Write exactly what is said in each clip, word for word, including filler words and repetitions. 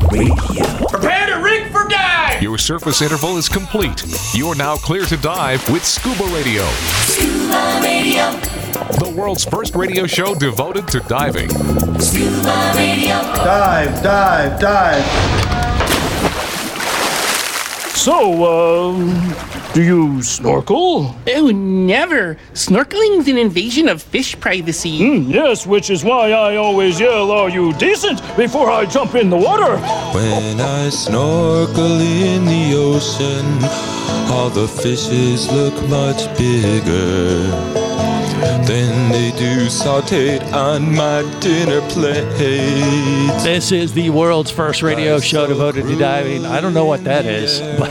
Radio. Prepare to rig for dive! Your surface interval is complete. You're now clear to dive with Scuba Radio. Scuba Radio. The world's first radio show devoted to diving. Scuba Radio. Dive, dive, dive. So, uh, do you snorkel? Oh, never. Snorkeling's an invasion of fish privacy. Mm, yes, which is why I always yell, "Are you decent?" before I jump in the water. When I snorkel in the ocean, all the fishes look much bigger than they do sauteed on my dinner plate. This is the world's first radio show devoted to diving. I don't know what that is, but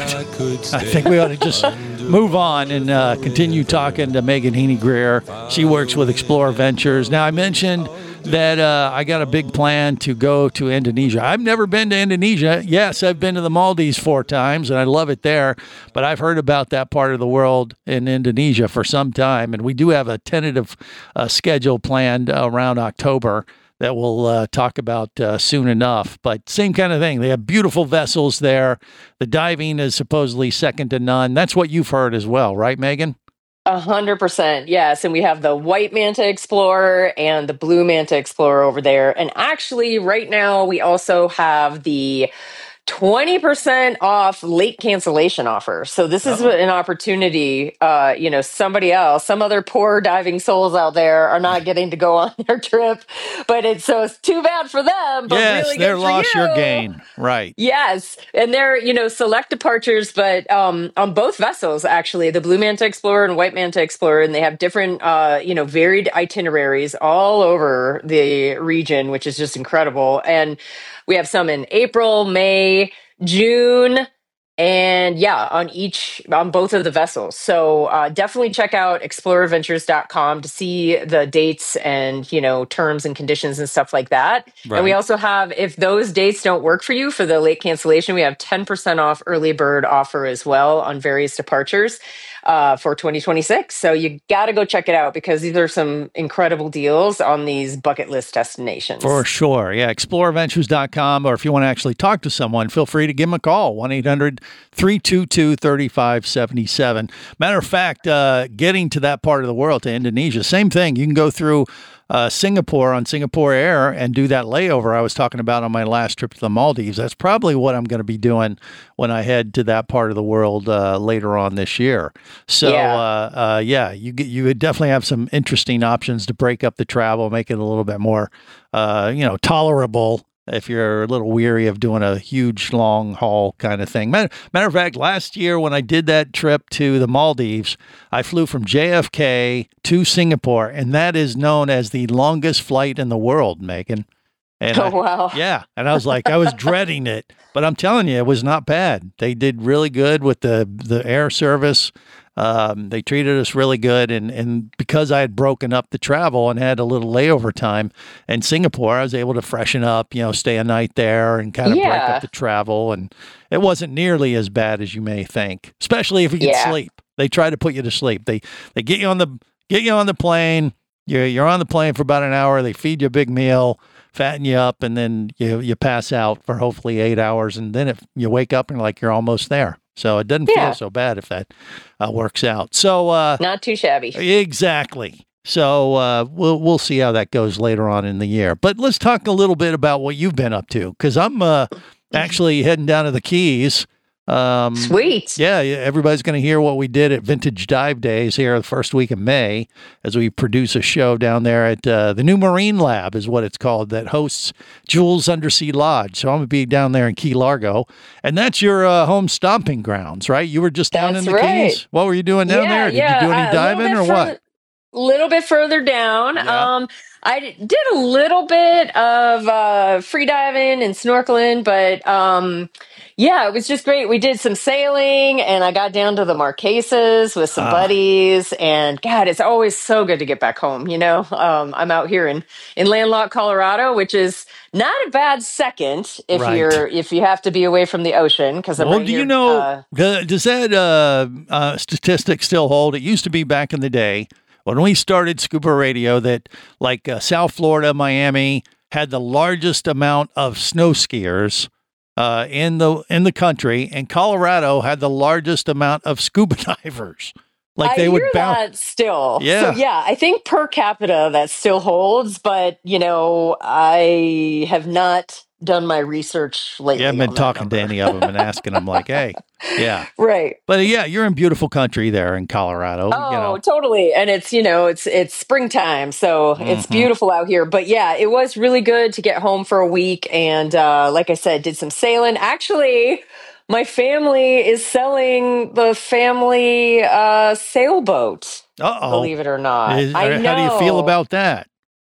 I think we ought to just move on and uh, continue talking to Megan Heaney-Greer. She works with Explore Ventures. Now, I mentioned that uh, I got a big plan to go to Indonesia. I've never been to Indonesia. Yes, I've been to the Maldives four times, and I love it there, but I've heard about that part of the world in Indonesia for some time, and we do have a tentative uh, schedule planned uh, around October that we'll uh, talk about uh, soon enough. But same kind of thing. They have beautiful vessels there. The diving is supposedly second to none. That's what you've heard as well, right, Megan? A hundred percent, yes. And we have the White Manta Explorer and the Blue Manta Explorer over there. And actually, right now, we also have the twenty percent off late cancellation offer. So this is an opportunity, uh, you know, somebody else, some other poor diving souls out there are not getting to go on their trip, but it's, so it's too bad for them, but yes, really they're good for lost you. your gain. Right. Yes. And they're, you know, select departures, but um, on both vessels, actually, the Blue Manta Explorer and White Manta Explorer, and they have different, uh, you know, varied itineraries all over the region, which is just incredible. And we have some in April, May, June, and yeah, on each, on both of the vessels. So uh, definitely check out explorer ventures dot com to see the dates and, you know, terms and conditions and stuff like that. Right. And we also have, if those dates don't work for you for the late cancellation, we have ten percent off early bird offer as well on various departures uh, for twenty twenty-six. So you got to go check it out because these are some incredible deals on these bucket list destinations. For sure. Yeah. explorer ventures dot com. Or if you want to actually talk to someone, feel free to give them a call. one eight hundred three two two three five seven seven. Matter of fact, uh, getting to that part of the world, to Indonesia, same thing. You can go through uh, Singapore on Singapore Air and do that layover I was talking about on my last trip to the Maldives. That's probably what I'm going to be doing when I head to that part of the world uh, later on this year. So, Yeah. uh, uh, yeah, you get, you would definitely have some interesting options to break up the travel, make it a little bit more, uh, you know, tolerable if you're a little weary of doing a huge long haul kind of thing. Matter, matter of fact, last year when I did that trip to the Maldives, I flew from J F K to Singapore, and that is known as the longest flight in the world, Megan. And Oh, I- wow. Yeah. And I was like, I was dreading it, but I'm telling you, it was not bad. They did really good with the, the air service. Um, they treated us really good. And, and because I had broken up the travel and had a little layover time in Singapore, I was able to freshen up, you know, stay a night there and kind of break Yeah. up the travel. And it wasn't nearly as bad as you may think, especially if you can Yeah. sleep. They try to put you to sleep. They, they get you on the, get you on the plane. You're, you're on the plane for about an hour. They feed you a big meal, fatten you up, and then you, you pass out for hopefully eight hours. And then if you wake up and like you're almost there. So it doesn't Yeah. feel so bad if that uh, works out. So uh, Not too shabby. exactly. So uh, we'll we'll see how that goes later on in the year. But let's talk a little bit about what you've been up to, because I'm uh, actually heading down to the Keys. Um, Sweet. Yeah, yeah, everybody's going to hear what we did at Vintage Dive Days here the first week of May as we produce a show down there at uh, the new Marine Lab is what it's called, that hosts Jules Undersea Lodge. So I'm going to be down there in Key Largo, and that's your uh, home stomping grounds, right? You were just down That's in the right. Keys. What were you doing down Yeah, there? Did yeah, you do any uh, a little diving bit or further- what? Little bit further down. Yeah. Um, I d- did a little bit of uh, free diving and snorkeling, but um, yeah, it was just great. We did some sailing, and I got down to the Marquesas with some Ah. buddies. And God, it's always so good to get back home. You know, um, I'm out here in in landlocked Colorado, which is not a bad second if Right. you're if you have to be away from the ocean. Because Well, do you know, the- does that uh, uh, statistic still hold? It used to be back in the day when we started Scuba Radio that like uh, South Florida, Miami had the largest amount of snow skiers uh, in the in the country, and Colorado had the largest amount of scuba divers. Like they I would hear bounce. that still. Yeah. So yeah, I think per capita that still holds, but you know, I have not done my research lately. You haven't been on that talking to number. any of them and asking them like, hey, yeah. Right. But yeah, you're in beautiful country there in Colorado. Oh, you know. totally. And it's, you know, it's it's springtime, so it's Mm-hmm. beautiful out here. But yeah, it was really good to get home for a week and uh like I said, did some sailing. Actually, my family is selling the family uh sailboat. Uh-oh. Believe it or not. Is- I know. How do you feel about that?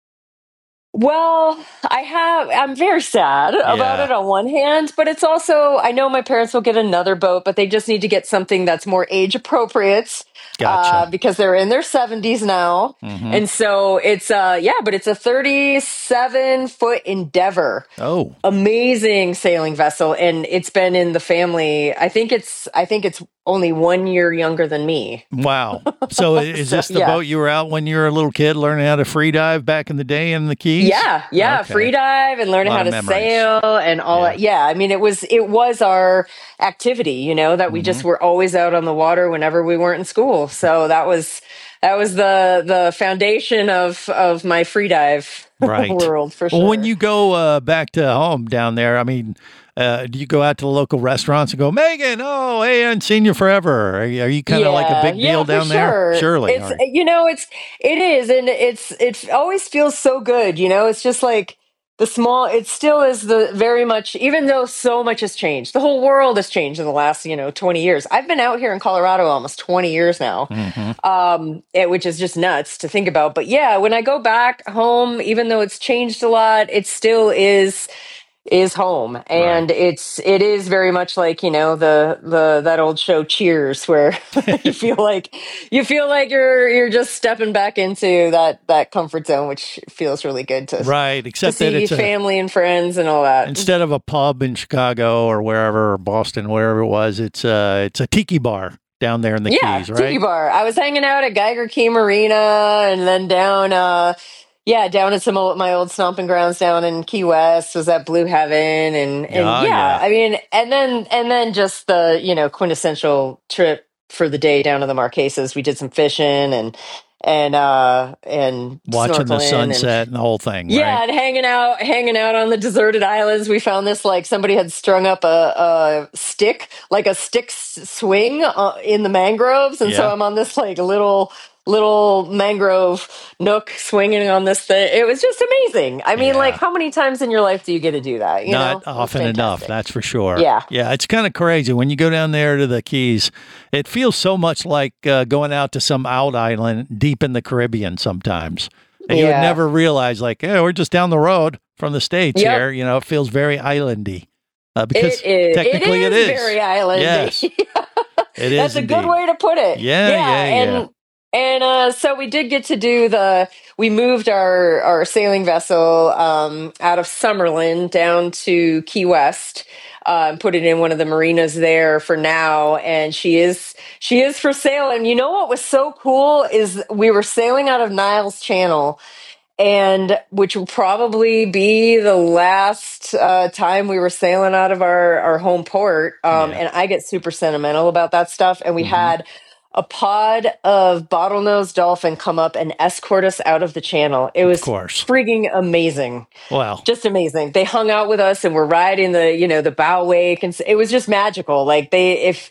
Well, I have, I'm very sad about Yeah. it on one hand, but it's also, I know my parents will get another boat, but they just need to get something that's more age appropriate. Gotcha. Uh, because they're in their seventies now. Mhm. And so it's, uh, yeah, but it's a thirty-seven foot Endeavor. Oh, Amazing sailing vessel. And it's been in the family. I think it's, I think it's only one year younger than me. wow. So is So, this the yeah. boat you were out when you were a little kid learning how to free dive back in the day in the Keys? Yeah, yeah, Okay. free dive and learning Lot how of to memories. sail and all Yeah. that. Yeah, I mean, it was it was our activity, you know, that we Mm-hmm. just were always out on the water whenever we weren't in school. So that was that was the the foundation of of my free dive Right. world for sure. Well, when you go uh, back to home down there, I mean, uh, do you go out to the local restaurants and go, Megan, oh, hey, I haven't seen you forever? Are you, are you kind of like a big yeah, deal for down there? sure. Surely. It's all right. you know, it's it is, and it's it always feels so good. You know, it's just like the small. It still is the very much, even though so much has changed. The whole world has changed in the last you know twenty years. I've been out here in Colorado almost twenty years now, Mm-hmm. um, it, which is just nuts to think about. But yeah, when I go back home, even though it's changed a lot, it still is. is home and it's it is very much like you know the the that old show Cheers where you feel like you feel like you're you're just stepping back into that that comfort zone, which feels really good to Right, to except that see it's a, family and friends and all that. instead of a pub in Chicago or wherever, or Boston, wherever it was, it's uh, it's a tiki bar down there in the Yeah, Keys, right? tiki bar. I was hanging out at Geiger Key Marina and then down uh yeah, down at some of my old stomping grounds down in Key West, was at Blue Heaven and, and Ah, yeah, yeah. I mean, and then, and then just the, you know, quintessential trip for the day down to the Marquesas. We did some fishing and, and, uh, and Watching the snorkeling sunset and, the whole thing, yeah, right? and hanging out, hanging out on the deserted islands. We found this like somebody had strung up a, a stick, like a stick s- swing uh, in the mangroves, and so Yeah. I'm on this like little little mangrove nook swinging on this thing. It was just amazing. I mean, Yeah. like how many times in your life do you get to do that? You know, Not It was often enough, fantastic. that's for sure. Yeah. Yeah, it's kind of crazy. When you go down there to the Keys, it feels so much like uh, going out to some out island deep in the Caribbean sometimes. And you would Yeah. never realize, like, hey, we're just down the road from the States Yep. here. You know, it feels very islandy. Uh, because It is. technically it it is is. very islandy. Yes. It is. That's a good indeed. way to put it. Yeah, yeah, and, yeah. And uh, so we did get to do the. We moved our our sailing vessel um, out of Summerlin down to Key West. Uh, and put it in one of the marinas there for now, and she is she is for sale. And you know what was so cool is we were sailing out of Niles Channel, and which will probably be the last uh, time we were sailing out of our, our home port. Um, Yeah. And I get super sentimental about that stuff. And we had a pod of bottlenose dolphin come up and escort us out of the channel. It was course. freaking amazing. Well, Just amazing. They hung out with us and were riding the, you know, the bow wake. And s- it was just magical. Like they, if,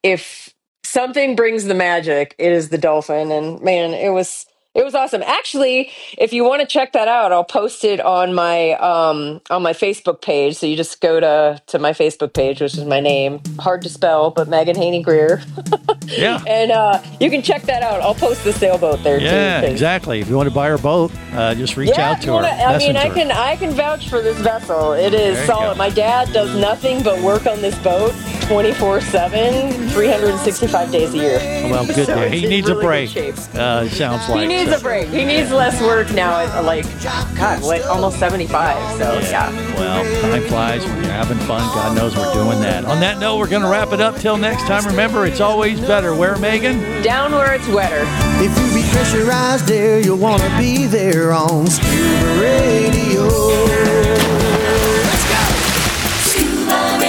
if something brings the magic, it is the dolphin. And man, it was, it was awesome. Actually, if you want to check that out, I'll post it on my um, on my Facebook page. So you just go to to my Facebook page, which is my name, hard to spell, but Megan Haney Greer, yeah. and uh, you can check that out. I'll post the sailboat there Yeah, too. 'cause- exactto. If you want to buy her boat, uh, just reach Yeah, out if to you her. wanna- I mean, I Messenger. can I can vouch for this vessel. It is There you solid. go. My dad does nothing but work on this boat twenty-four seven, three hundred sixty-five days a year. Well, good. So yeah, it's he in needs a really good break. shape. Uh, sounds like He needs so. a break. He needs less work now at like, God, what, almost seventy-five. So, yeah. Well, time flies when you're having fun. God knows we're doing that. On that note, we're going to wrap it up. Till next time, remember, it's always better. Where, Megan? Down where it's wetter. If you be pressurized there, you'll want to be there on Scuba Radio. Scuba Radio.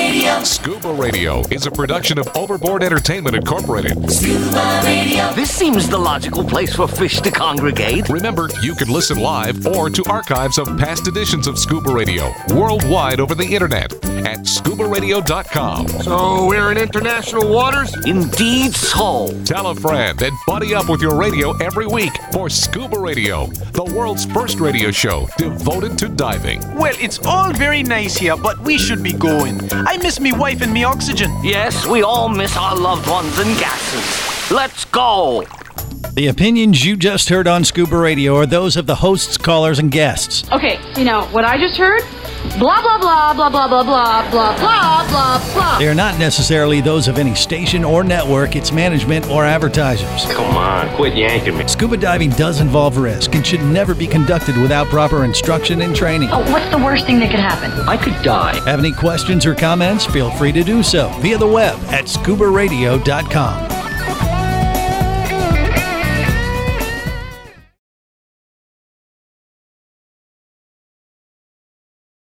Scuba Radio is a production of Overboard Entertainment Incorporated. Scuba Radio. This seems the logical place for fish to congregate. Remember, you can listen live or to archives of past editions of Scuba Radio worldwide over the internet at scuba radio dot com. So we're in international waters? Indeed so. Tell a friend and buddy up with your radio every week for Scuba Radio, the world's first radio show devoted to diving. Well, it's all very nice here, but we should be going. I miss me wife and me oxygen. Yes, we all miss our loved ones and gases. Let's go. The opinions you just heard on Scuba Radio are those of the hosts, callers, and guests. Okay, you know, what I just heard? Blah, blah, blah, blah, blah, blah, blah, blah, blah, blah, blah. They are not necessarily those of any station or network, its management, or advertisers. Come on, quit yanking me. Scuba diving does involve risk and should never be conducted without proper instruction and training. Oh, what's the worst thing that could happen? I could die. Have any questions or comments? Feel free to do so via the web at scuba radio dot com.